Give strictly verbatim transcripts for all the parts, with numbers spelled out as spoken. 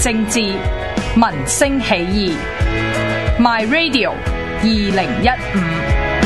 政治，民聲起義。My Radio 二零一五。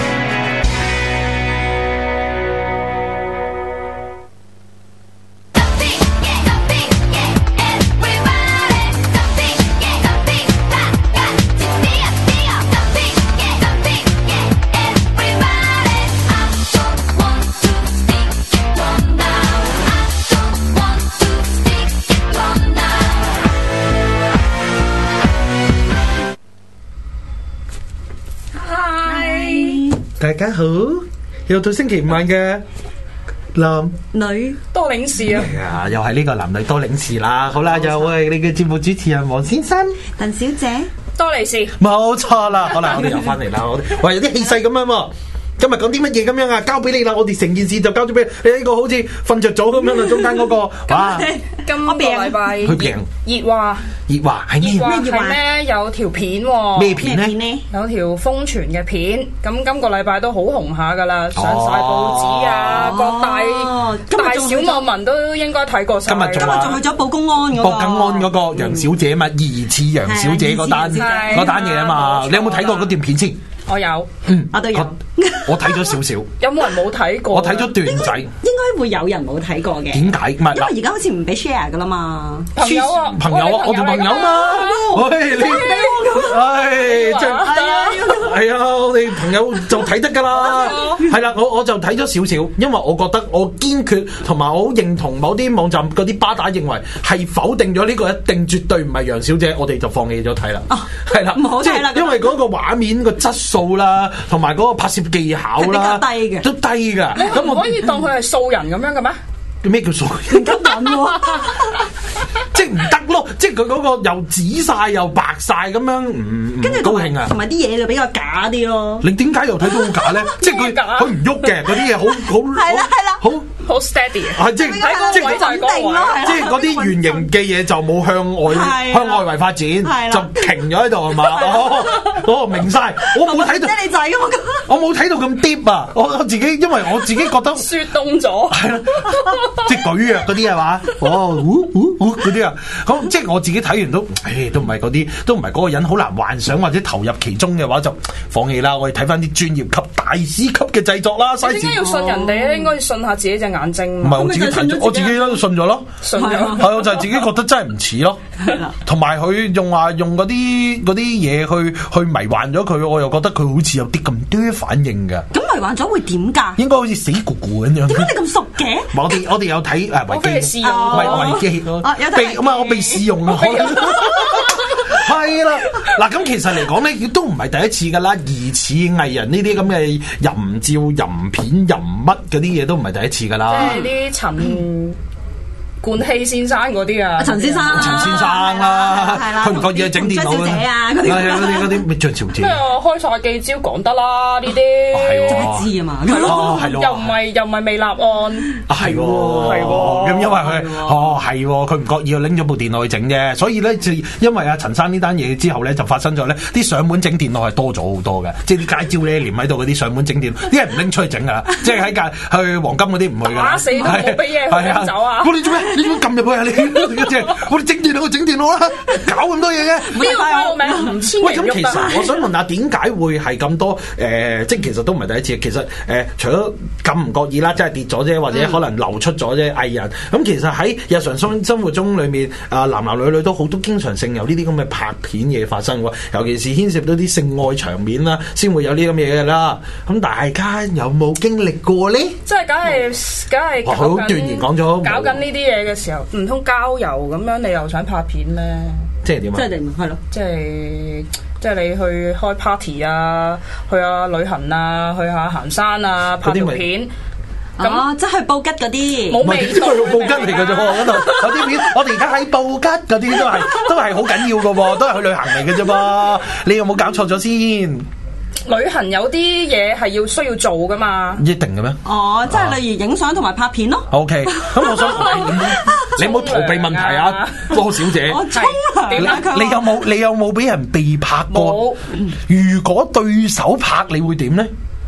大家好，又到星期五晚嘅男女多領事啊！ 係啊，又係呢個男女多領事啦。好啦，又係你嘅節目主持人黃先生、 鄧小姐， 多利是， 冇錯啦。好啦，我哋又翻嚟啦。我哋喂有啲氣勢咁樣喎。今日講啲乜嘢咁樣啊？交俾你啦，我哋成件事就交咗俾你。你呢個好似瞓着咗咁樣啊，中間嗰個哇！ 今個禮拜佢病熱話， 熱話係咩？ 熱話係咩？有條片喎， 咩片咧？ 有條瘋傳嘅片，咁今個禮拜都好紅下噶啦，上晒報紙啊，各大大小網民都應該睇過晒。 今日仲話， 今日仲去咗報公安嗰個， 報公安嗰個楊小姐嘛，疑似楊小姐嗰單嗰單嘢啊嘛，你有冇睇過嗰段片先？ 我有， 嗯， 我都有。 我睇咗少少。 有冇人冇睇過？ 我睇咗段仔。 應該會有人冇睇過嘅。 點解？唔係， 因為而家好似唔俾 share 噶啦嘛。 朋友啊， 朋友啊，我條朋友嘛。喂，你，唉，即係係啊，我哋朋友就睇得噶啦。係啦，我我就睇咗少少，因為我覺得我堅決同埋我好認同某啲網站嗰啲巴打認為係否定咗呢個一定絕對唔係楊小姐，我哋就放棄咗睇啦。係啦， 唔好睇啦， 因為嗰個畫面個質素啦，同埋嗰個拍攝技巧啦， 低嘅， 都低噶。 咁唔可以當佢係素人咁樣嘅咩？ 咩叫素人？ 吸引喎， 即係唔得咯，即係佢嗰個又紫晒又白晒咁樣，唔跟住高興啊！ 同埋啲嘢就比較假啲咯。 你點解又睇到好假咧？即係佢佢唔喐嘅嗰啲嘢，好好係啦係啦， 好好 steady 啊！ 係即係即係穩定咯， 即係嗰啲圓形嘅嘢就冇向外向外圍發展，就停咗喺度係嘛？哦哦，明晒，我冇睇到， 即係你就係咁， 我冇睇到咁 deep 啊！我我自己因為我自己覺得雪凍咗， 係啦，即係舉藥嗰啲係嘛？哦，嗰啲啊，咁即係我自己睇完都，唉，都唔係嗰啲，都唔係嗰個人，好難幻想或者投入其中嘅話就放棄啦。我哋睇翻啲專業級、大師級嘅製作啦。 點解要信人哋咧？應該要信下自己隻眼睛。 唔係我自己睇咗，我自己都信咗咯。 信咗係我就係自己覺得真係唔似咯。同埋佢用話用嗰啲嗰啲嘢去去迷幻咗佢，我又覺得佢好似有啲咁多反應㗎。 咁迷幻咗會點㗎？ 應該好似死咕咕咁樣。點解你咁熟嘅？ 我哋我哋有睇誒維基， 試用唔係維基咯。被唔係我被試用啊。係啦，嗱咁其實嚟講咧，亦都唔係第一次噶啦，疑似藝人呢啲咁嘅淫照、淫片、淫乜嗰啲嘢都唔係第一次噶啦。 即係啲陳冠希先生嗰啲啊， 陳先生， 陳先生啦， 係啦， 佢唔覺意整電腦啊， 嗰啲嗰啲嗰啲咩張小姐， 咩啊開晒記招講得啦呢啲， 係喎，知啊嘛， 係咯，係咯， 又唔係又唔係未立案， 係喎， 係喎， 咁因為佢哦係喎，佢唔覺意拎咗部電腦去整啫，所以咧就因為阿陳生呢單嘢之後咧就發生咗咧，啲上門整電腦係多咗好多嘅，即係啲街招咧連喺度嗰啲上門整電腦，啲人唔拎出去整噶啦，即係喺隔去黃金嗰啲唔去噶， 打死都冇俾嘢佢走啊！ 我哋做咩？你做咩撳入去啊？你即係我哋整電腦，我整電腦啦，搞咁多嘢嘅。 呢個快樂名唔千祈唔喐得。 喂，咁其實我想問下，點解會係咁多？誒、呃，即係其實都唔係第一次。其實誒、呃，除咗咁唔覺意啦，即係跌咗啫，或者可能流出咗啫，藝人。咁其實喺日常生生活中裏面，啊、呃、男男女女都好多經常性有呢啲咁嘅拍片嘢發生喎。尤其是牽涉到啲性愛場面啦，先會有呢咁嘢嘅啦。咁大家有冇經歷過咧？ 即係梗係梗係好斷言講咗， 搞緊呢啲嘢嘅時候，唔通郊遊咁樣，你又想拍片咩？ 即係點啊？ 即係點？係咯， 即係即係你去開 party 啊，去下旅行啊，去下行山啊，拍條片。 咁即係布吉嗰啲， 冇味道。 布吉嚟嘅啫喎，嗰度有啲片。我哋而家喺布吉嗰啲都係都係好緊要嘅喎，都係去旅行嚟嘅啫噃。你有冇搞錯咗先？ 旅行有啲嘢係要需要做噶嘛？ 一定嘅咩？ 哦，即係例如影相同埋拍片咯。 O K，咁我想你唔好逃避問題啊，多小姐。 我沖涼。 你有冇你有冇俾人被拍過？如果對手拍，你會點咧？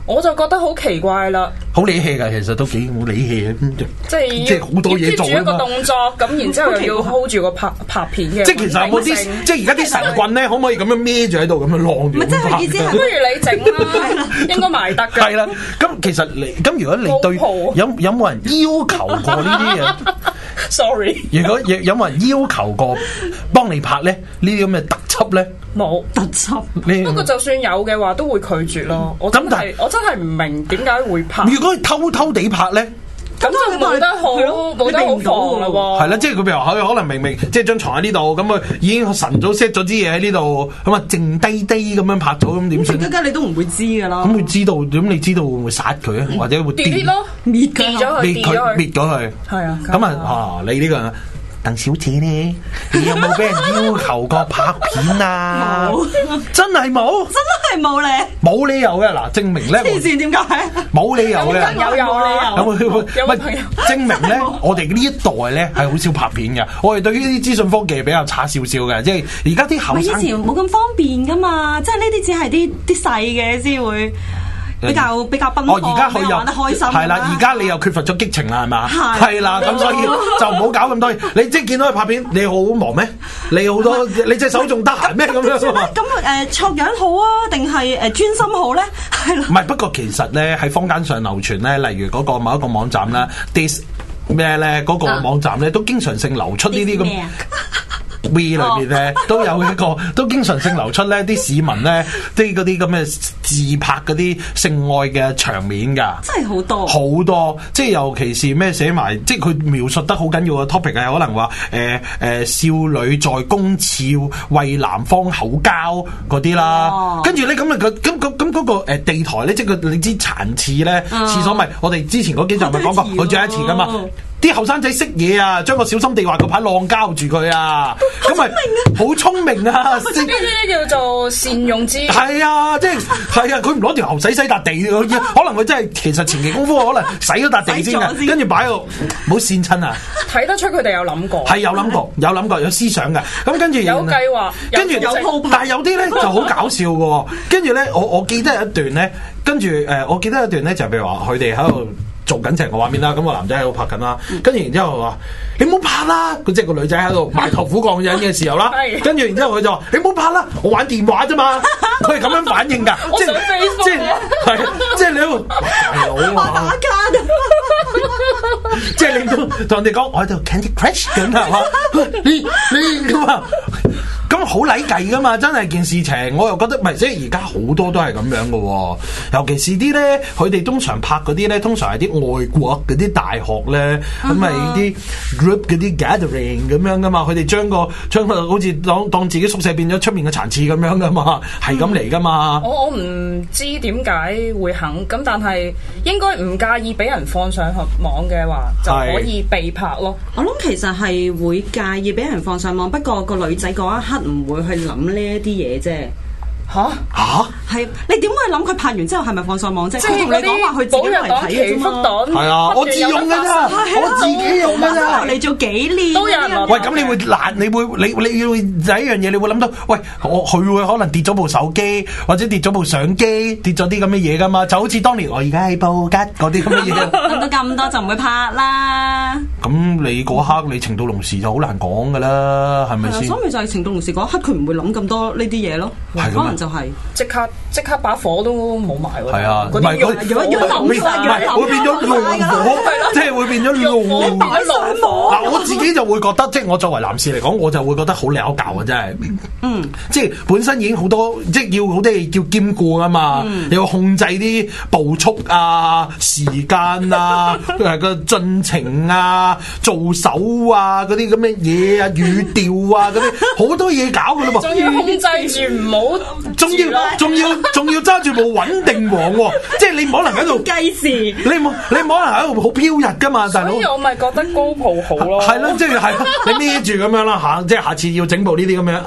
我就覺得好奇怪啦， 好理氣㗎，其實都幾好理氣嘅， 即係即係好多嘢做住一個動作，咁然之後又要 hold 住個拍拍片嘅。 即係其實有冇啲，即係而家啲神棍咧，可唔可以咁樣孭住喺度咁樣晾住？ 唔係，即係意思係不如你整啦，應該賣得㗎。 係啦，咁其實你咁如果你對有有冇人要求過呢啲嘢 ？Sorry， 如果有有冇人要求過幫你拍咧呢啲咁嘅特輯咧？ 冇特輯。 不過就算有嘅話，都會拒絕咯。我真係我真係唔明點解會拍。 如果偷偷地拍咧？ 咁就冇得好，冇得好防啦喎。 係啦，即係佢譬如話，佢可能明明即係張床喺呢度，咁佢已經晨早 set 咗啲嘢喺呢度，咁啊靜低低咁樣拍咗，咁點算？ 咁家你都唔會知㗎啦。 咁佢知道，咁你知道會唔會殺佢啊？或者會 delete 咯， 滅咗佢， 滅佢，滅咗佢。 係啊。 咁啊，啊你呢個鄧小姐咧，你有冇俾人要求過拍片啊？冇，真係冇， 真係冇咧， 冇理由嘅。嗱，證明咧， 黐線點解？ 冇理由嘅， 有有啊， 有冇有冇朋友？證明咧，我哋呢一代咧係好少拍片嘅。我哋對於啲資訊科技比較差少少嘅，即係而家啲後生。 以前冇咁方便噶嘛，即係呢啲只係啲啲細嘅先會。比較比較奔放， 而家佢又玩得開心。 係啦，而家你又缺乏咗激情啦，係嘛？ 係係啦，咁所以就唔好搞咁多嘢。你即係見到佢拍片，你好忙咩？你好多，你隻手仲得閒咩？咁樣咁誒，錯樣好啊，定係誒專心好咧？係啦。 唔係，不過其實咧喺坊間上流傳咧，例如嗰個某一個網站啦 ，dis 咩咧嗰個網站咧，都經常性流出呢啲咁。V 裏邊咧都有一個，都經常性流出咧啲市民咧啲嗰啲咁嘅自拍嗰啲性愛嘅場面㗎， 真係好多好多，即係尤其是咩寫埋，即係佢描述得好緊要嘅 topic 係可能話誒誒少女在公廁為男方口交嗰啲啦，哦、跟住咧咁啊咁咁咁嗰個誒地台咧，即係佢你知殘廁咧，廁、哦、所咪我哋之前嗰幾集咪講過，佢最後一次㗎嘛。啲後生仔識嘢啊，將個小心地滑個牌晾膠住佢啊，咁咪好聰明啊！呢啲叫做善用資源。 係啊，即係係啊，佢唔攞條喉洗洗笪地，可能佢真係其實前期功夫可能洗咗笪地先嘅，跟住擺個唔好跣親啊！ 睇得出佢哋有諗過， 係有諗過，有諗過，有思想嘅。咁跟住有計劃， 跟住有鋪排，但係有啲咧就好搞笑嘅。跟住咧，我我記得有一段咧，跟住誒，我記得有一段咧就譬如話佢哋喺度做緊成個畫面啦，咁個男仔喺度拍緊啦，跟住然之後話你唔好拍啦，佢即係個女仔喺度埋頭苦幹緊嘅時候啦，跟住然之後佢就話你唔好拍啦，我玩電話啫嘛，佢係咁樣反應㗎，即係即係係即係你喺度大佬啊，打架即係你同同人哋講我喺度 Candy Crush 緊係嘛，你你咁啊。咁好禮計噶嘛，真係件事情，我又覺得唔係，即係而家好多都係咁樣嘅喎。尤其是啲咧，佢哋通常拍嗰啲咧，通常係啲外國嗰啲大學咧，咁咪啲 group 嗰啲 gathering 咁樣噶嘛。佢哋將個將個好似當當自己宿舍變咗出面嘅殘廁咁樣噶嘛，係咁嚟噶嘛。 我我唔知點解會肯，咁但係應該唔介意俾人放上網嘅話，就可以被拍咯。 我諗其實係會介意俾人放上網，不過個女仔嗰一刻唔會去諗呢一啲嘢啫。 吓吓係你點會諗佢拍完之後係咪放上網啫？ 即係同你講話佢自己嚟睇嘅啫嘛。 係啊，我自用㗎咋，我自己用㗎咋。 你做幾年都有人喂，咁你會爛？你會你你要第一樣嘢，你會諗到喂，我佢會可能跌咗部手機，或者跌咗部相機，跌咗啲咁嘅嘢㗎嘛？就好似當年我而家喺布吉嗰啲咁嘅嘢。 諗到咁多就唔會拍啦。 咁你嗰刻你情到濃時就好難講㗎啦，係咪先？ 所以咪就係情到濃時嗰刻，佢唔會諗咁多呢啲嘢咯。可能就係即刻即刻把火都冇埋喎。 係啊，唔係佢如果要諗會變咗怒火，即係會變咗怒火。嗱，我自己就會覺得，即係我作為男士嚟講，我就會覺得好拗教啊！真係，嗯，即係本身已經好多，即係要好多嘢要兼顧啊嘛，你要控制啲步速啊、時間啊、誒個進程啊、做手啊嗰啲咁嘅嘢啊、語調啊嗰啲好多嘢搞㗎啦噃， 仲要控制住唔好。 仲要仲要仲要揸住部穩定王喎，即係你唔可能喺度計時， 你冇你唔可能喺度好飄逸噶嘛，大佬。 所以我咪覺得高普好咯。 係咯，即係係你孭住咁樣啦嚇，即係下次要整部呢啲咁樣啊，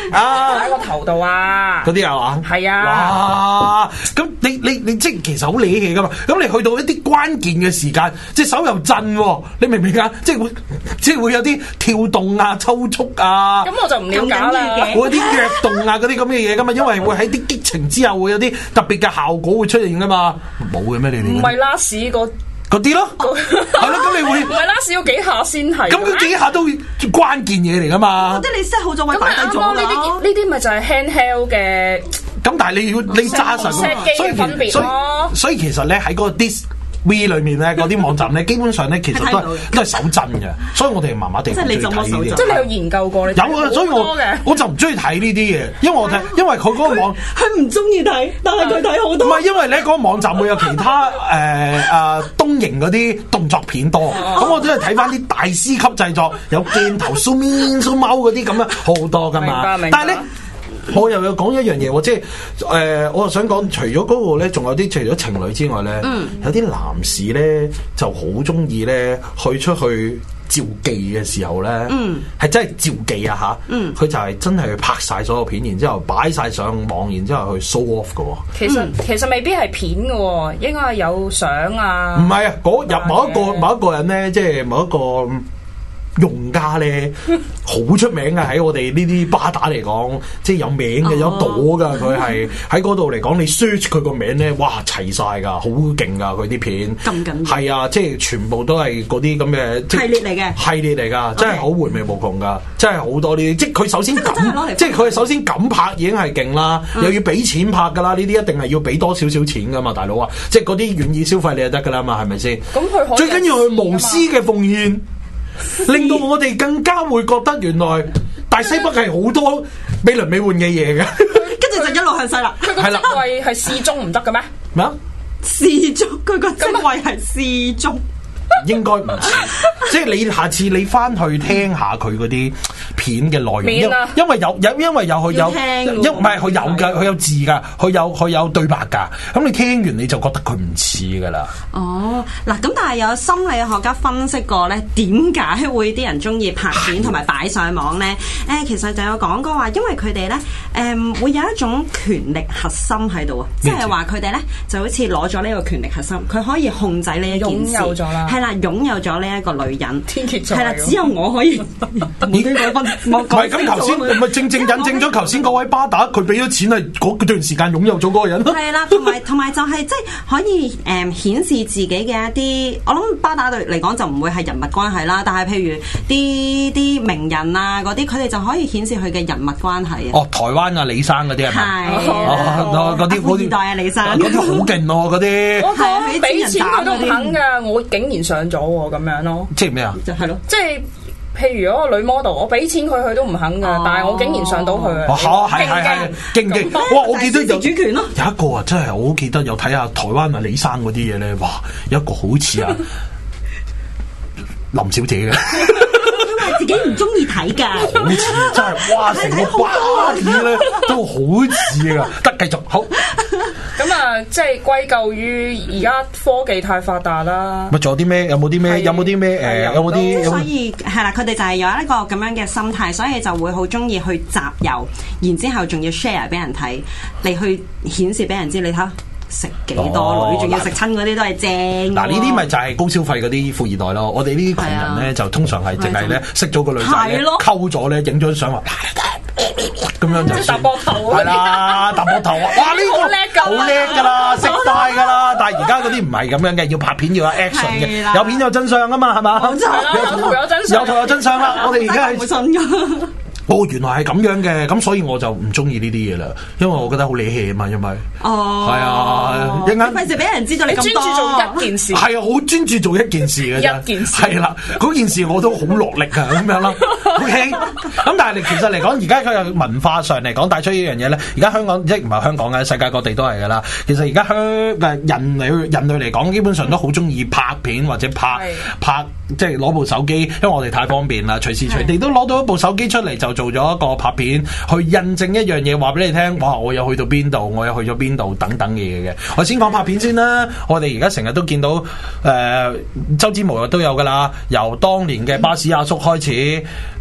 啊， 喺個頭度啊， 嗰啲係嘛？ 係啊， 哇！咁你你你即係其實好理氣噶嘛？咁你去到一啲關鍵嘅時間，隻手又震喎，你明唔明啊？即係會即係會有啲跳動啊、抽搐啊， 咁我就唔了解啦。 會有啲躍動啊嗰啲咁嘅嘢噶嘛，因為會喺啲激情之後會有啲特別嘅效果會出現噶嘛。冇嘅咩？你哋唔係拉屎個。 嗰啲咯，係咯，咁你會唔係拉屎要幾下先係？ 咁佢幾下都關鍵嘢嚟噶嘛？ 即係你 set 好咗位擺低咗啦。 呢啲呢啲咪就係 handheld 嘅。 咁但係你要你揸實，所以分別所以所以其實咧喺嗰個 dis V 裏面咧嗰啲網站咧，基本上咧其實都係都係手震嘅，所以我哋麻麻地唔中意睇呢啲。 即係你有研究過？ 有啊，所以我我就唔中意睇呢啲嘢，因為我睇，因為佢嗰個網佢唔中意睇，但係佢睇好多。 唔係因為咧嗰個網站會有其他誒誒東瀛嗰啲動作片多，咁我真係睇翻啲大師級製作，有鏡頭 zoom in zoom out 嗰啲咁樣好多噶嘛。但係咧。我又要講一樣嘢喎，即係誒、呃，我又想講，除咗嗰個咧，仲有啲除咗情侶之外咧，嗯、有啲男士咧就好中意咧去出去召妓嘅時候咧，係、嗯、真係召妓啊嚇！佢、嗯、就係真係去拍晒所有片，然之後擺晒上網，然之後去 show off 嘅喎。 其實、嗯、其實未必係片嘅喎，應該係有相啊。 唔係啊，嗰入某一個某一個人咧，即係某一個。用家咧好出名嘅，喺我哋呢啲巴打嚟講，即係有名嘅，有朵噶，佢係喺嗰度嚟講，你 search 佢個名咧，哇齊晒噶，好勁噶佢啲片， 咁緊係啊，即係全部都係嗰啲咁嘅系列嚟嘅， 系列嚟噶，真係好回味無窮噶，真係好多呢啲，即係佢首先咁，即係佢首先咁拍已經係勁啦，嗯、又要俾錢拍噶啦，呢啲一定係要俾多少少錢噶嘛，大佬啊，即係嗰啲願意消費你就得噶啦嘛，係咪先？ 咁佢最緊要係無私嘅奉獻。令到我哋更加會覺得原來大西北係好多美輪美奐嘅嘢嘅， 跟住就一路向西啦。 佢個職位係試中唔得嘅咩？ 咩啊？ 試中佢個職位係試中。 應該唔似，即係你下次你翻去聽下佢嗰啲片嘅內容，啊、因為有有因為有佢有，因唔係佢有㗎，佢有字㗎，佢有佢有對白㗎。咁你聽完你就覺得佢唔似㗎啦。 哦，嗱咁，但係有心理學家分析過咧，點解會啲人中意拍片同埋擺上網咧？誒、呃，其實就有講過話，因為佢哋咧誒會有一種權力核心喺度啊，即係話佢哋咧就好似攞咗呢個權力核心，佢可以控制呢一件事， 擁有咗啦。係啦， 擁有咗呢一個女人， 天蠍座係啦，只有我可以。已經改分，唔係咁頭先，唔係正正引證咗頭先嗰位巴打，佢俾咗錢係嗰段時間擁有咗嗰個人咯。係啦，同埋同埋就係即係可以誒、嗯、顯示自己嘅一啲，我諗巴打嚟講就唔會係人物關係啦，但係譬如啲啲名人啊嗰啲，佢哋就可以顯示佢嘅人物關係啊。 哦，台灣啊李生嗰啲係咪？ 係哦，嗰啲嗰啲代啊李生， 嗰啲好勁喎嗰啲。 我講俾錢佢都唔肯㗎，我竟然上咗喎咁樣咯。 即係咩啊？ 就係咯， 即係譬如嗰個女 model， 我俾錢佢，佢都唔肯噶，但係我竟然上到去啊！ 哦，係係係，勁勁！哇，我記得有主權咯， 有一個啊，真係我好記得有睇下台灣啊李生嗰啲嘢咧，哇，有一個好似啊林小姐嘅。 自己唔中意睇㗎， 好似真係哇！成個 party 咧都好似㗎，得繼續好。 咁啊，即係歸咎於而家科技太發達啦。 咪仲有啲咩？有冇啲咩？有冇啲咩？誒，有冇啲？ 所以係啦，佢哋就係有一個咁樣嘅心態，所以就會好中意去集郵，然之後仲要 share 俾人睇，嚟去顯示俾人知你睇。食幾多女，仲、哦、要食親嗰啲都係正。嗱，呢啲咪就係高消費嗰啲富二代咯。我哋呢啲窮人咧，就通常係淨係咧識咗個女仔咧，溝咗咧，影張相話咁樣就搭膊頭。 係啦，搭膊頭啊！哇，呢、呢個好叻㗎啦，識晒㗎啦。但係而家嗰啲唔係咁樣嘅，要拍片要有 action 嘅，有片有真相啊嘛，係嘛？ 有圖有真相， 有圖有真相啦。我哋而家係冇信㗎。 哦，原來係咁樣嘅，咁所以我就唔中意呢啲嘢啦，因為我覺得好理氣啊嘛，因為哦， 係啊，一陣費事俾人知道你咁多， 專注做一件事， 係啊，好專注做一件事嘅啫， 一件事係啦，嗰件事我都好落力啊，咁樣咯，OK，咁但係你其實嚟講，而家佢嘅文化上嚟講帶出呢樣嘢咧，而家香港即係唔係香港嘅，世界各地都係噶啦。其實而家香誒人類人類嚟講，基本上都好中意拍片或者拍拍，即係攞部手機，因為我哋太方便啦，隨時隨地都攞到一部手機出嚟就做咗一個拍片，去印證一樣嘢，話俾你聽，哇！我有去到邊度，我有去咗邊度等等嘅嘢嘅。我先講拍片先啦，我哋而家成日都見到誒、呃、周之無日都有噶啦，由當年嘅巴士阿叔開始。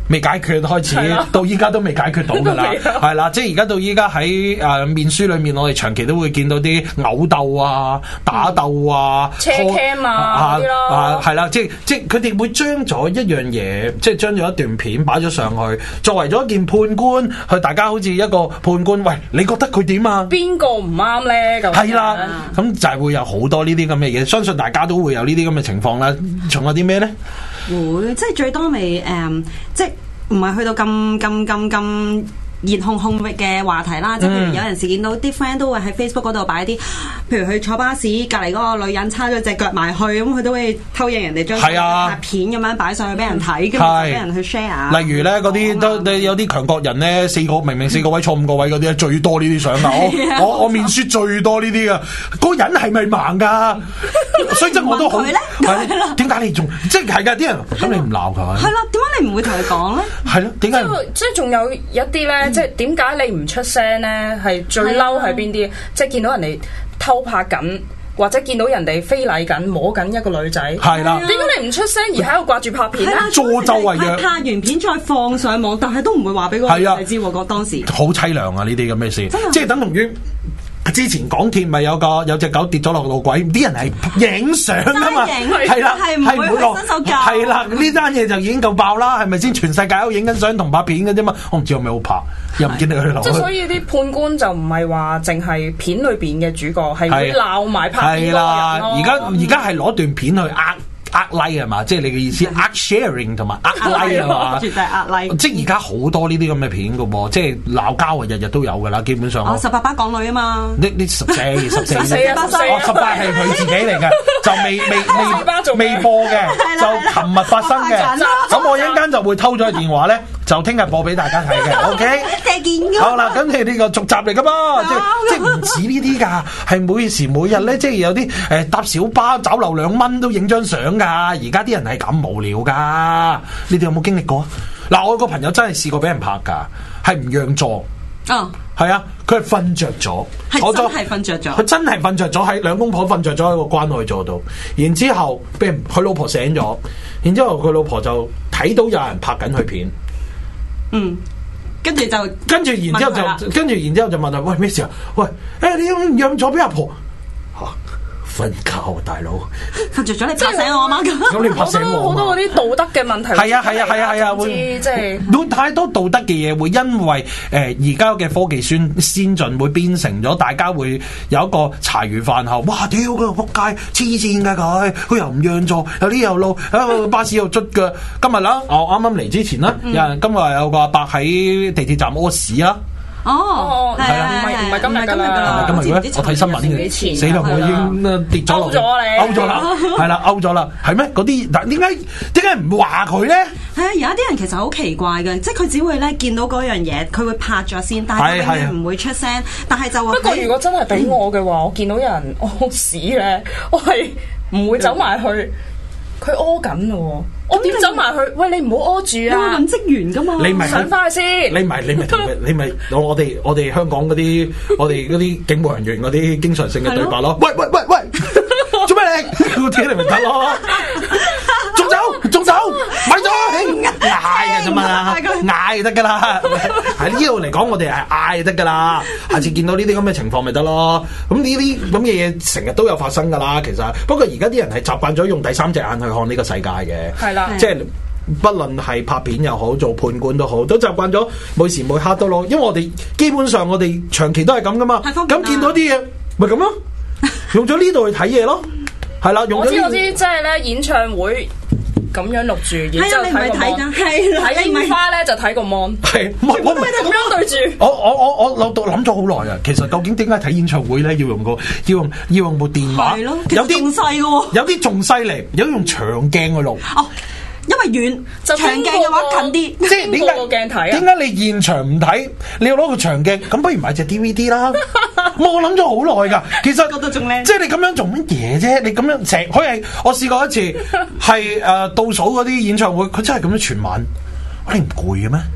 未解決開始，到依家都未解決到㗎啦，係啦，即係而家到依家喺誒面書裏面，我哋長期都會見到啲毆鬥啊、打鬥啊、 車 cam 啊嗰啲咯， 啊係啦，即係即係佢哋會將咗一樣嘢，即係將咗一段片擺咗上去，作為咗一件判官，去大家好似一個判官，喂，你覺得佢點啊？ 邊個唔啱咧？咁係啦，咁就係會有好多呢啲咁嘅嘢，相信大家都會有呢啲咁嘅情況啦。仲有啲咩咧？ 會，即係最多咪誒、嗯，即係唔係去到咁咁咁咁熱烘烘嘅話題啦。即係譬如有陣時見到啲 friend 都會喺 Facebook 嗰度擺啲，譬如佢坐巴士隔離嗰個女人叉咗隻腳埋去，咁佢都會偷影人哋張拍片咁樣擺上去俾人睇，跟住俾人去 share。例如咧嗰啲都有啲強國人咧，四個明明四個位坐五個位嗰啲，最多呢啲相啊！我我我面書最多呢啲噶，嗰人係咪盲㗎？所以真我都好，點解你仲即係㗎啲人？咁你唔鬧佢？ 係啦，點解你唔會同佢講咧？ 係咯，點解？ 即係仲有一啲咧，嗯、即係點解你唔出聲咧？係最嬲係邊啲？即係見到人哋偷拍緊，或者見到人哋非禮緊、摸緊一個女仔， 係啦。 點解你唔出聲而喺度掛住拍片咧？ 助紂為虐， 拍完片再放上網，但係都唔會話俾個女仔知喎。嗰當時好凄涼啊！呢啲咁嘅事，即係等同於。之前港鐵咪有個有隻狗跌咗落路軌，啲人係影相啊嘛，係啦，係唔會落伸手救，係啦，呢單嘢就已經夠爆啦，係咪先？全世界都影緊相同拍片嘅啫嘛，我唔知有咩好拍，又唔見你去落。 即係所以啲判官就唔係話淨係片裏邊嘅主角，係會鬧埋拍片嗰個人咯。係啦， 而家而家係攞段片去呃。呃 like 係嘛，即係你嘅意思，呃 sharing 同埋呃 like 係嘛， 絕對呃 like。 即係而家好多呢啲咁嘅片㗎喎，即係鬧交啊，日日都有㗎啦，基本上。 哦，十八班港女啊嘛。 呢呢十四十四十四啊， 十八係佢自己嚟嘅，就未未未未播嘅，就琴日發生嘅。咁我一陣間就會偷咗個電話咧，就聽日播俾大家睇嘅。OK。 借見㗎。 好啦，咁你呢個續集嚟㗎嘛，即係即係唔止呢啲㗎，係每時每日咧，即係有啲誒搭小巴找留兩蚊都影張相㗎。而家啲人係咁無聊噶，你哋有冇經歷過啊？嗱，我個朋友真係試過俾人拍噶，係唔讓座。哦，係啊，佢係瞓着咗，坐咗係瞓着咗， 佢真係瞓着咗，喺兩公婆瞓着咗喺個關愛座度，然之後俾人佢老婆醒咗，然之後佢老婆就睇到有人拍緊佢片， 嗯，跟住就跟住然之後就跟住然之後就問佢：喂，咩事啊？喂，誒你唔讓座俾阿婆嚇？瞓覺啊，大佬！ 瞓着咗你拍醒我阿媽咁， 咁你拍醒我好多嗰啲道德嘅問題。 係啊係啊係啊係啊，會即係會太多道德嘅嘢，會因為誒而家嘅科技先先進，會變成咗大家會有一個茶餘飯後，哇！屌佢個仆街黐線㗎佢，佢又唔讓座，有啲又路，啊巴士又捽腳。今日啦，我啱啱嚟之前啦，有人今日有個阿伯喺地鐵站屙屎啦。 哦，係啊， 唔係唔係今日㗎啦， 今日咩？我睇新聞嘅，死啦！我已經跌咗落去， 勾咗你， 勾咗啦，係啦，勾咗啦，係咩？嗰啲但點解點解唔話佢咧？ 係啊，而家啲人其實好奇怪嘅，即係佢只會咧見到嗰樣嘢，佢會拍咗先，但係永遠唔會出聲。但係就話， 不過如果真係俾我嘅話，我見到有人屙屎咧，我係唔會走埋去，佢屙緊咯。我點走埋去？喂，你唔好屙住啊！ 你問職員噶嘛？ 你咪上翻去先。 你咪你咪同你咪我我哋我哋香港嗰啲我哋嗰啲警務人員嗰啲經常性嘅對白咯。喂喂喂喂，做咩你？我聽你咪得咯。仲走仲走，咪咗嗌嘅啫嘛，嗌就得噶啦。喺呢度嚟講，我哋係嗌就得噶啦。下次見到呢啲咁嘅情況咪得咯。咁呢啲咁嘅嘢成日都有發生噶啦。其實不過而家啲人係習慣咗用第三隻眼去看呢個世界嘅。係啦，即係不論係拍片又好，做判官都好，都習慣咗每時每刻都攞。因為我哋基本上我哋長期都係咁噶嘛。咁見到啲嘢咪咁咯，用咗呢度去睇嘢咯。係啦，用咗。我知我知， 即係咧演唱會。咁樣錄住，然之後睇個 mon，睇櫻花咧就睇個 mon。係，我我唔係咁樣對住。 我我我我諗到諗咗好耐啊！其實究竟點解睇演唱會咧要用個要用要用部電話？ 係咯，有啲仲細嘅喎， 有啲仲犀利，有啲用長鏡去錄。 哦，因為遠，長鏡嘅話近啲。 即係點解？點解你現場唔睇？你要攞個長鏡，咁不如買隻 D V D 啦。我諗咗好耐㗎，其實覺得仲靚。 即係你咁樣做乜嘢啫？你咁樣成，佢係我試過一次，係誒、呃、倒數嗰啲演唱會，佢真係咁樣全晚，你唔攰嘅咩？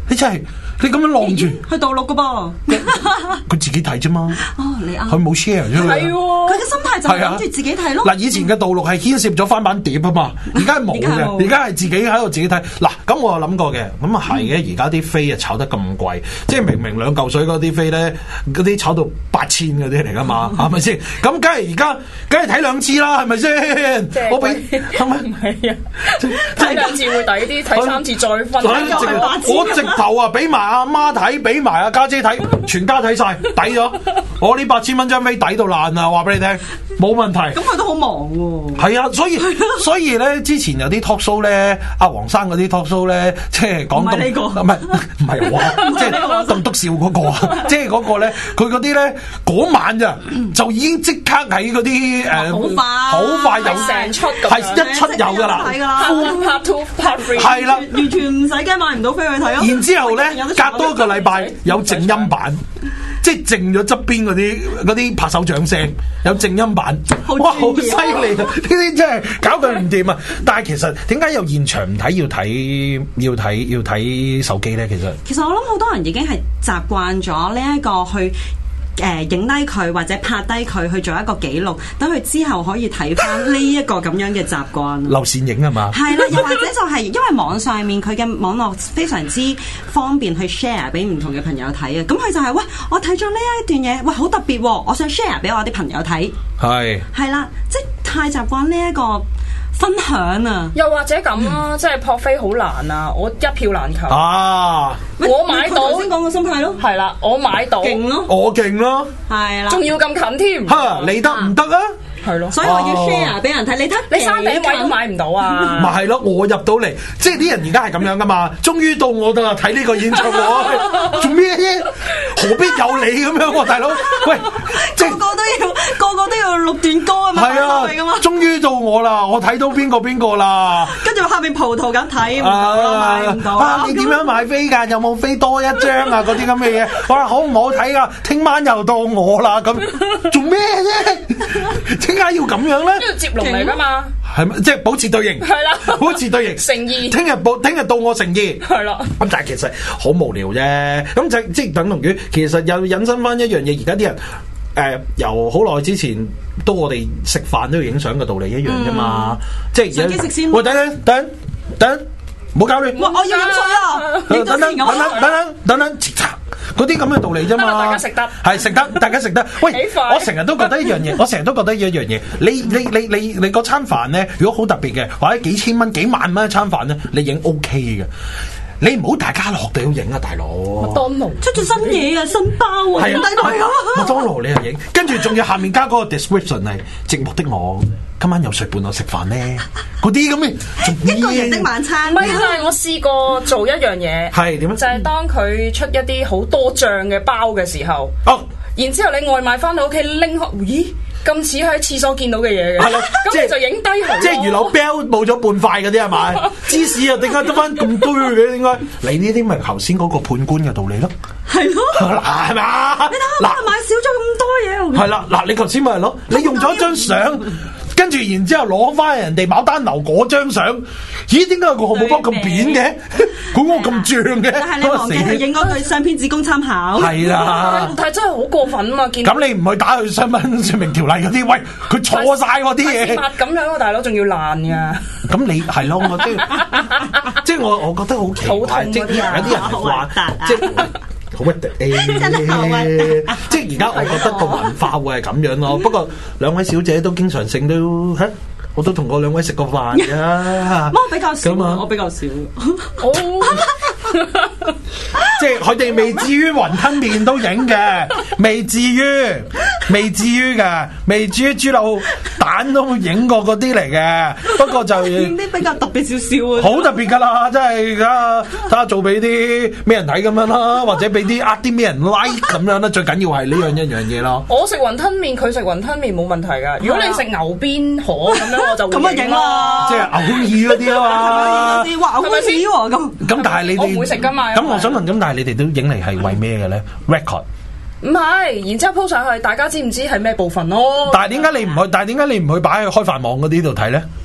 你真係你咁樣晾住， 去盜錄噶噃， 佢自己睇啫嘛。 哦，你啱， 佢冇 share 啫嘛。 係喎， 佢嘅心態就係諗住自己睇咯。 嗱，以前嘅盜錄係牽涉咗翻版碟啊嘛，而家係冇嘅，而家係自己喺度自己睇。嗱，咁我有諗過嘅，咁啊係嘅，而家啲飛啊炒得咁貴，即係明明兩嚿水嗰啲飛咧，嗰啲炒到八千嗰啲嚟噶嘛，係咪先？咁梗係而家，梗係睇兩次啦，係咪先？我俾係咪？ 係啊，睇兩次會抵啲，睇三次再分。 我直頭啊，俾埋阿媽睇，俾埋阿家姐睇，全家睇晒，抵咗。我呢八千蚊張飛抵到爛啊！話俾你聽，冇問題。 咁佢都好忙喎。 係啊，所以所以咧，之前有啲 talk show 咧，阿黃生嗰啲 talk show 咧，即係講東，唔係唔係我，即係棟篤笑嗰個啊，即係嗰個咧，佢嗰啲咧嗰晚咋，就已經即刻喺嗰啲誒， 好快， 好快有成出咁樣， 係一出有㗎啦。 Part one、Part two、Part three， 係啦， 完全唔使驚買唔到飛去睇咯。 然之後咧，隔多一個禮拜有靜音版。即係靜咗側邊嗰啲嗰啲拍手掌聲，有靜音版，哇，好犀利啊！呢啲真係搞佢唔掂啊！但係其實點解有現場唔睇，要睇要睇要睇手機咧？其實其實我諗好多人已經係習慣咗呢一個去。誒影低佢或者拍低佢去做一個記錄，等佢之後可以睇翻呢一個咁樣嘅習慣。 留線影係嘛？ 係啦，又或者就係因為網上面佢嘅網絡非常之方便去 share 俾唔同嘅朋友睇啊，咁佢就係、是、喂，我睇咗呢一段嘢，喂好特別喎，我想 share 俾我啲朋友睇。係係啦，即係太習慣呢一個分享啊！ 又或者咁啦，嗯、即係撲飛好難啊！我一票難求啊！ 我買到頭先講個心態咯， 係啦，我買到勁咯， 我勁咯， 係啦， 仲要咁近添嚇，你得唔得啊？ 係咯， 所以我要 share 俾人睇，你睇你山頂位都買唔到啊！ 咪係咯，我入到嚟，即係啲人而家係咁樣噶嘛。終於到我啦，睇呢個演唱會，做咩啫？何必有你咁樣喎，大佬？喂， 個個都要，個個都要錄段歌啊嘛， 係啊，終於到我啦，我睇到邊個邊個啦。跟住下邊葡萄咁睇唔到啦，買唔到啊！ 你點樣買飛㗎？有冇飛多一張啊？嗰啲咁嘅嘢，我話好唔好睇㗎？聽晚又到我啦，咁做咩啫？點解要咁樣咧？ 都要接龍嚟噶嘛？ 係咪即係保持對型？ 係啦， 保持對型。 誠意。聽日報，聽日到我誠意。 係啦。 咁但係其實好無聊啫。咁就即係等同於，其實又引申翻一樣嘢。而家啲人誒、呃、由好耐之前都我哋食飯都要影相嘅道理一樣啫嘛。嗯、即係相機食先。 喂，等等等等，唔好搞亂。 哇！我要飲水啊！ 等等等等等等等等，嗰啲咁嘅道理啫嘛， 大家食得係食得，大家食得。喂，我成日都覺得一樣嘢，我成日都覺得一樣嘢。你你你你你嗰餐飯咧，如果好特別嘅，或者幾千蚊、幾萬蚊一餐飯咧，你影 O K 嘅。你唔好大家樂地要影啊，大佬！ 麥當勞出咗新嘢啊，新包啊，影低佢啊！ 麥當勞你又影，跟住仲要下面加嗰個 description 係寂寞的我，今晚有誰伴我食飯咧？嗰啲咁嘅一個人的晚餐。 唔係，但係我試過做一樣嘢， 係點啊？ 就係當佢出一啲好多醬嘅包嘅時候， 哦， 然之後你外賣翻到屋企拎開，咦？咁似喺廁所見到嘅嘢嘅， 係啦， 咁你就影低佢。即係魚柳標冇咗半塊嗰啲係咪？芝士啊，點解得翻咁堆嘅？應該你呢啲咪頭先嗰個判官嘅道理咯？ 係咯， 嗱係嘛？ 你睇我買少咗咁多嘢。 係啦，嗱你頭先咪係咯，你用咗張相。跟住然之後攞翻人哋牡丹樓嗰張相，咦？點解個漢堡包咁扁嘅？嗰個咁脹嘅？ 但係你忘記去影嗰句相片只供參考。 係啦， 但係真係好過分啊嘛！見咁你唔去打去商品說明條例嗰啲，喂，佢錯晒嗰啲嘢。 咁樣個大佬仲要爛㗎。 咁你係咯，我即係即係我我覺得好奇怪，即係有啲人係話即係。好核突，真係好核突。即係而家我覺得個文化會係咁樣咯。不過兩位小姐都經常性都嚇，我都同過兩位食過飯㗎。 我比較少，我比較少。 好， 即係佢哋未至於雲吞麵都影嘅，未至於，未至於㗎，未至於豬柳蛋都影過嗰啲嚟嘅。不過就影啲比較特別少少啊， 好特別㗎啦，真係而家睇下做俾啲咩人睇咁樣啦，或者俾啲呃啲咩人 like 咁樣啦。最緊要係呢樣一樣嘢咯。 我食雲吞麵，佢食雲吞麵冇問題㗎。如果你食牛鞭河咁樣，我就會咁啊影啦， 即係牛耳嗰啲啊嘛， 哇牛耳喎咁。 咁但係你哋我唔會食㗎嘛。 咁我想問，咁但係你哋都影嚟係為咩嘅咧 ？Record 唔係，然之後 po 上去，大家知唔知係咩部分咯？ 但係點解你唔去？但係點解你唔去擺去開飯網嗰啲度睇咧？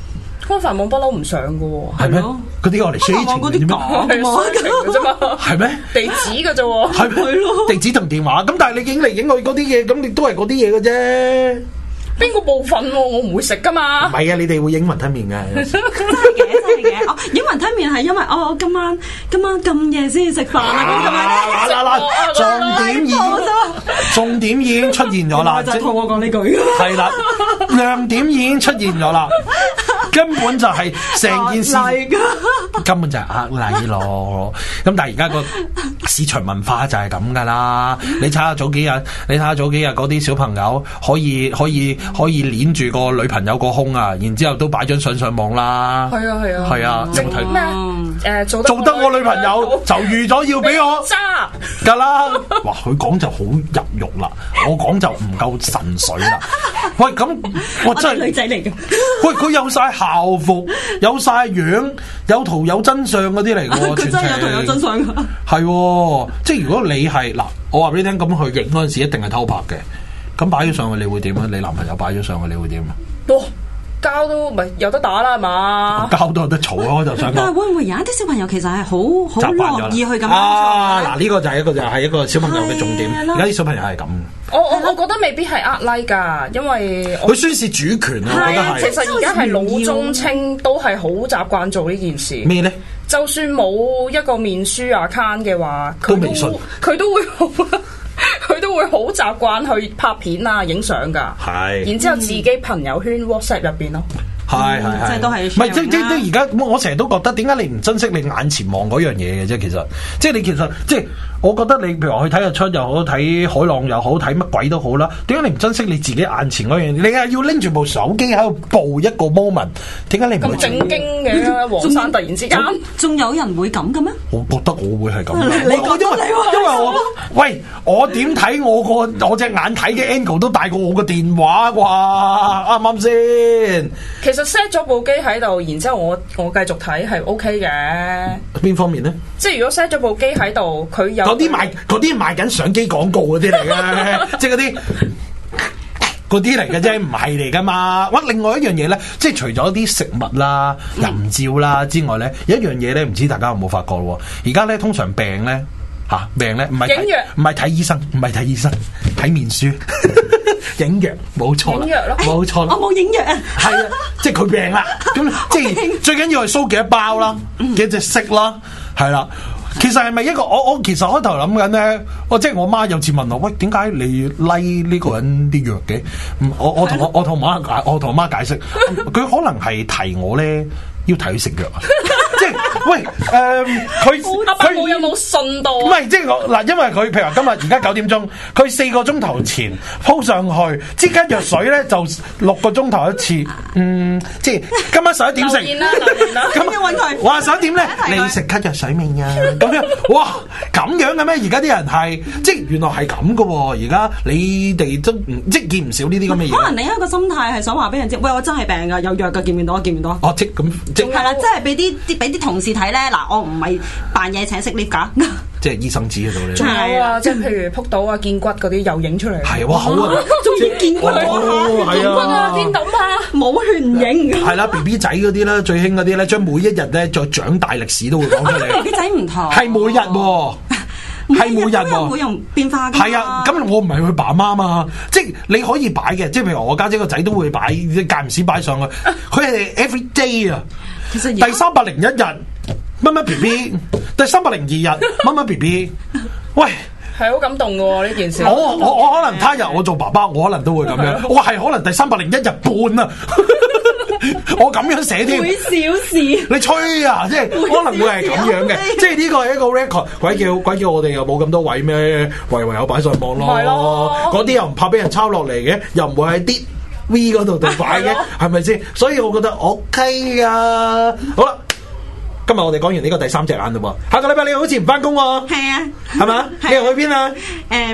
開發網不嬲唔上嘅喎。 係咩？嗰啲我嚟 share 嗰啲假係色情嘅啫嘛， 係咩？ 地址嘅啫喎， 係咩？地址同電話咁，但係你影嚟影去嗰啲嘢，咁你都係嗰啲嘢嘅啫。 邊個部分喎？我唔會食噶嘛。 唔係啊，你哋會影雲吞麵嘅。 真係嘅，真係嘅。哦，影雲吞麵係因為哦，今晚今晚咁夜先至食飯啊，咁係咪咧？ 嗱嗱嗱，重點已經重點已經出現咗啦， 就係同我講呢句。 係啦，亮點已經出現咗啦，根本就係成件事，根本就係呃禮咯。咁但係而家個市場文化就係咁噶啦。你睇下早幾日，你睇下早幾日嗰啲小朋友可以可以可以攆住個女朋友個胸啊，然之後都擺張相上網啦。 係啊係啊， 係啊，有冇睇咩？誒做得做得我女朋友就預咗要俾我渣㗎啦！哇，佢講就好入肉啦，我講就唔夠神水啦。喂，咁我真係女仔嚟嘅。 喂，佢有晒校服，有晒樣，有圖有真相嗰啲嚟嘅喎。 佢真係有圖有真相㗎。 係喎，即係如果你係嗱，我話俾你聽，咁去影嗰陣時一定係偷拍嘅。咁擺咗上去你會點啊？你男朋友擺咗上去你會點啊？ 哇！交都咪有得打啦，係嘛？ 交都有得嘈啊！我就想講。 但係會唔會有一啲小朋友其實係好好樂意去咁樣做啊？嗱，呢個就係一個就係一個小朋友嘅重點。而家啲小朋友係咁。 我我我覺得未必係呃 like 㗎，因為佢宣示主權啊！我覺得係。 其實而家係老中青都係好習慣做呢件事。 咩咧？ 就算冇一個面書 account 嘅話， 都微信， 佢都會好。佢都會好習慣去拍片啊、影相噶， 係， 然之後自己朋友圈 WhatsApp 入邊咯， 係係係， 即係都係， 唔係即即即而家我成日都覺得點解你唔珍惜你眼前望嗰樣嘢嘅啫？其實即係你其實即係我覺得你譬如話去睇日出又好，睇海浪又好，睇乜鬼都好啦。點解你唔珍惜你自己眼前嗰樣嘢？你係要拎住部手機喺度報一個 moment， 點解你唔咁正經嘅？黃生突然之間， 仲有人會咁嘅咩？ 我覺得我會係咁。 你覺得你喎？ 因為我喂我點睇我個我隻眼睇嘅 angle 都大過我個電話啩？啱唔啱先？ 其實 set 咗部機喺度，然之後我我繼續睇係 OK 嘅。 邊方面咧？ 即係如果 set 咗部機喺度，佢有嗰啲賣嗰啲賣緊相機廣告嗰啲嚟嘅，即係嗰啲嗰啲嚟嘅啫，唔係嚟噶嘛。哇！另外一樣嘢咧，即係除咗啲食物啦、淫照啦之外咧，有一樣嘢咧，唔知大家有冇發覺喎？而家咧通常病咧嚇、啊、病咧，唔係睇唔係睇醫生，唔係睇醫生，睇面書。影藥冇錯啦，冇錯啦， 我冇影藥啊， 係啊，即係佢病啦，咁即係最緊要係蘇幾多包啦，幾隻色啦，係啦。其實係咪一個我我其實開頭諗緊咧，我即係我媽有次問我，喂，點解你 like 呢個人啲藥嘅？我我同我我同媽解，我同媽解釋，佢可能係提我咧要提佢食藥啊。即係喂，誒佢佢冇有冇信到？ 唔係，即係我嗱，因為佢譬如話今日而家九點鐘，佢四個鐘頭前鋪上去，即刻藥水咧就六個鐘頭一次，嗯，即係今晚十一點食。 留言啦，留言啦， 咁要揾佢。哇，十一點咧，你食咳藥水未啊？咁樣，哇，咁樣嘅咩？而家啲人係，即係原來係咁嘅喎。而家你哋都即係見唔少呢啲咁嘅嘢。 可能你一個心態係想話俾人知，喂，我真係病㗎，有藥㗎，見唔見到？見唔見到？ 哦，即咁即係啦，即係俾啲啲俾啲同事睇咧。嗱，我唔係扮嘢請食 lift 㗎， 即係醫生紙喺度咧。 仲有啊，即係譬如撲到啊、見骨嗰啲又影出嚟。 係哇，好啊， 仲要見骨啊， 見骨啊，見到嘛， 冇血影。 係啦 ，B B 仔嗰啲咧，最興嗰啲咧，將每一日咧再長大歷史都會講出嚟。 B B 仔唔同， 係每日喎。係每日喎， 會用變化㗎。 係啊，咁我唔係佢爸媽嘛，即係你可以擺嘅，即係譬如我家姐個仔都會擺，間唔時擺上去。佢係 every day 啊， 其實第三百零一日乜乜 B B， 第三百零二日乜乜 B B， 喂。 係好感動嘅喎呢件事。 我我我可能他日我做爸爸，我可能都會咁樣。我係可能第三百零一日半啊，我咁樣寫添。 每小時。 你吹啊！即係可能會係咁樣嘅，即係呢個係一個 record。鬼叫鬼叫我哋又冇咁多位咩？唯唯有擺上網咯。 係咯。 嗰啲又唔怕俾人抄落嚟嘅，又唔會喺啲 V 嗰度度擺嘅，係咪先？所以我覺得 OK 啊。好啦。今日我哋講完呢個第三隻眼嘞喎，下個禮拜你好似唔翻工喎， 係啊， 係嘛？你又去邊啊？ 誒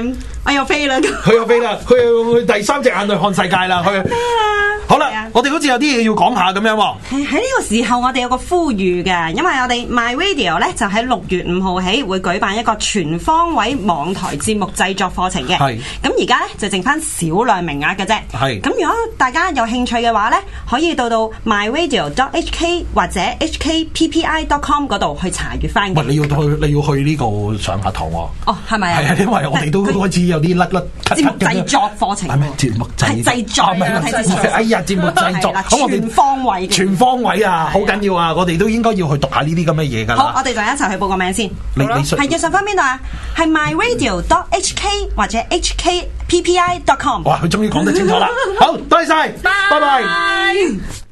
我又飛啦， 佢又飛啦，佢又第三隻眼去看世界啦，佢飛啦。 好啦，我哋好似有啲嘢要講下咁樣喎。 喺呢個時候，我哋有個呼籲嘅，因為我哋 My Radio 咧就喺六月五號起會舉辦一個全方位網台節目製作課程嘅。 係。 咁而家咧就剩翻少量名額嘅啫。 係。 咁如果大家有興趣嘅話咧，可以到到 my radio dot h k 或者 h k p p i dot com 嗰度去查閱翻。 喂，你要去你要去呢個上下堂喎。 哦，係咪啊？ 係啊，因為我哋都開始有啲甩甩。 節目製作課程。 係咩？節目製製作啊！ 哎呀，節目製作。咁我哋全方位嘅， 全方位啊，好緊要啊！我哋都應該要去讀下呢啲咁嘅嘢㗎啦。 好，我哋就一齊去報個名先。 你你係要上翻邊度啊？係 my radio dot h k 或者 h k p p i dot com。 哇！佢終於講得清楚啦。好，多謝晒，拜拜。